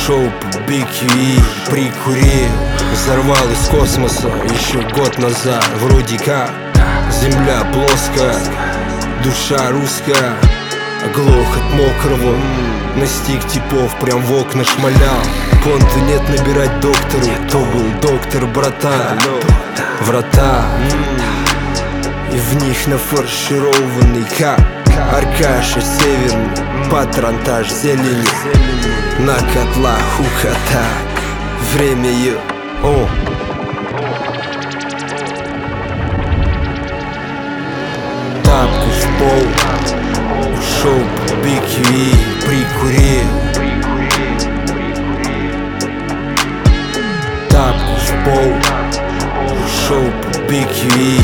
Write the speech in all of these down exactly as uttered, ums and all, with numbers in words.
Ушел по би кью и прикурил. Взорвал из космоса еще год назад. Вроде как земля плоская, душа русская. Оглох от мокрого, настиг типов, прям в окна шмалял. Понты нет набирать доктору, то был доктор, братан. Врата, и в них нафаршированный как Аркаша северный, патронтаж зелени. На котлах ухота, время ее, о. Тапку в пол, ушел по би кью и прикурил. Тапку в пол, ушел по би кью и.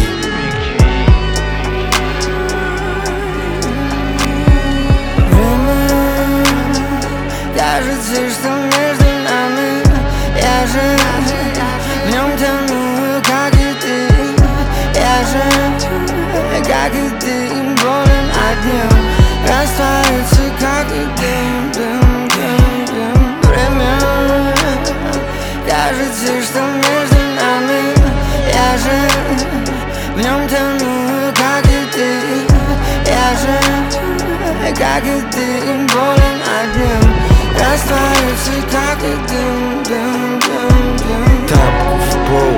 Кажется, что между нами я же в нем тону, как и ты. Я же, как и ты, болен от нем. Растворится, как и дым, дым, дым, дым. Время. Кажется, что между нами я же в нем тону, как и ты. Я же, как и ты, болен от нем. Растворится, как и дым, дым, дым, дым. Тапку в пол.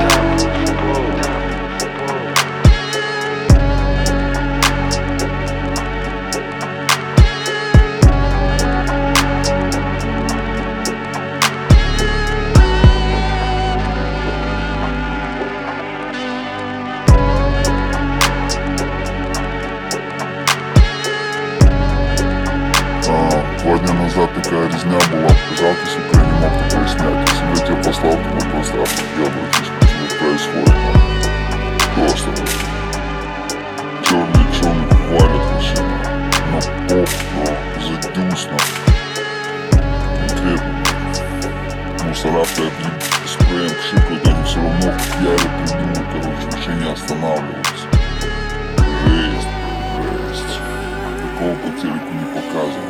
Два дня назад такая резня была. Жалко, сука, я не мог такое снять. Если бы я тебя послал, то мы просто я обратись, что происходит. Просто черный черный валят вообще. На поп, но задюсно. Конкретно. Мусора прям спреем пшикают, они все равно яры придумают, короче, вообще не останавливаются. Жесть, жесть. Такого по телеку не показывал.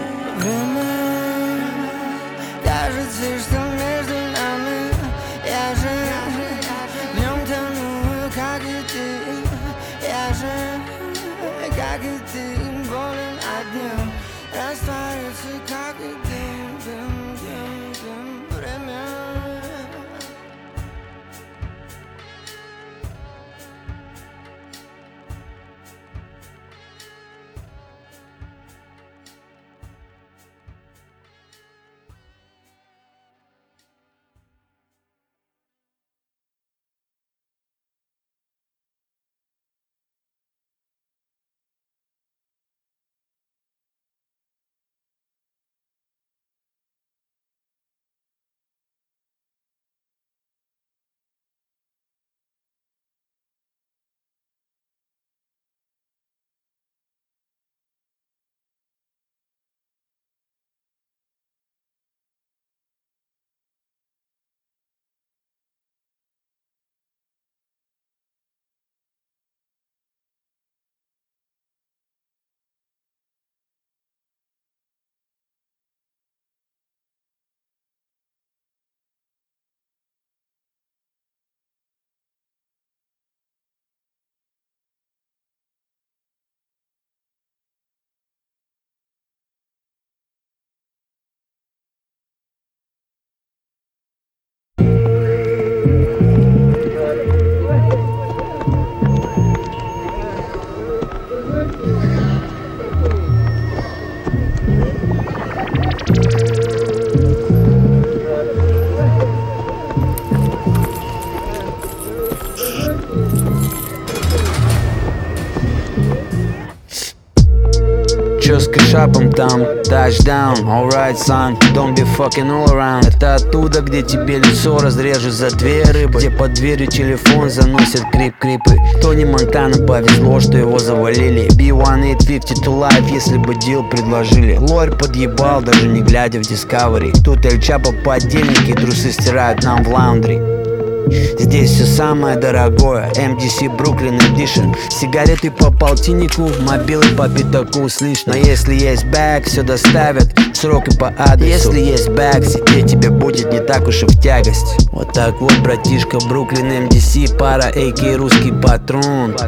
Кажется, что между нами я же в нем тону, как и ты. Я же, как и ты, болен от нем. Растворится, как и дым, дым, дым, дым. Время. Чё с кэшапом там? Touchdown, alright, son, don't be fucking all around. Это оттуда, где тебе лицо разрежут за две рыбы, где под дверью телефон заносят крип-крипы. Тони Монтана повезло, что его завалили. би восемь пятьсот to life, если бы дил предложили. Лорь подъебал, даже не глядя в Discovery. Тут Эль Чапо по отдельнике, трусы стирают нам в лаундри. Здесь все самое дорогое, эм ди си Brooklyn Edition. Сигареты по полтиннику, мобилы по пятаку слышно. Но если есть бэк, все доставят в срок и по адресу. Если есть бэк, сидеть тебе будет не так уж и в тягость. Вот так вот, братишка, Brooklyn эм ди си, пара, а ка а русский патрон.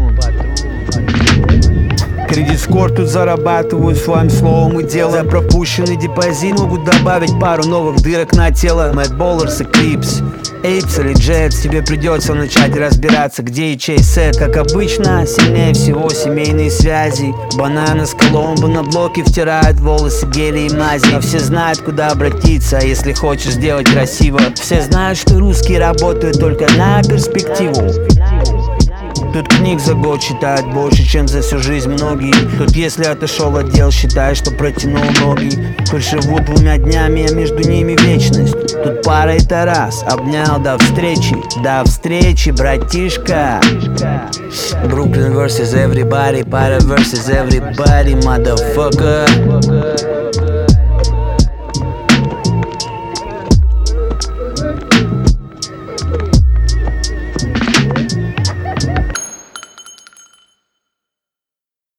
Кредит-скор тут зарабатывают своим словом и делом. За пропущенный депозит могут добавить пару новых дырок на тело. Mad Ballers и Clips, Apes или Jets. Тебе придется начать разбираться, где и чей сет. Как обычно, сильнее всего семейные связи. Банана с Коломбо на блоке втирают волосы гели и мази. Но все знают, куда обратиться, если хочешь сделать красиво. Все знают, что русские работают только на перспективу. Тут книг за год читают больше, чем за всю жизнь многие. Тут если отошел от дел, считай, что протянул ноги. Тут живут двумя днями, а между ними вечность. Тут пара и Тарас обнял, до встречи, до встречи, братишка. Brooklyn versus everybody, пара versus everybody, motherfucker.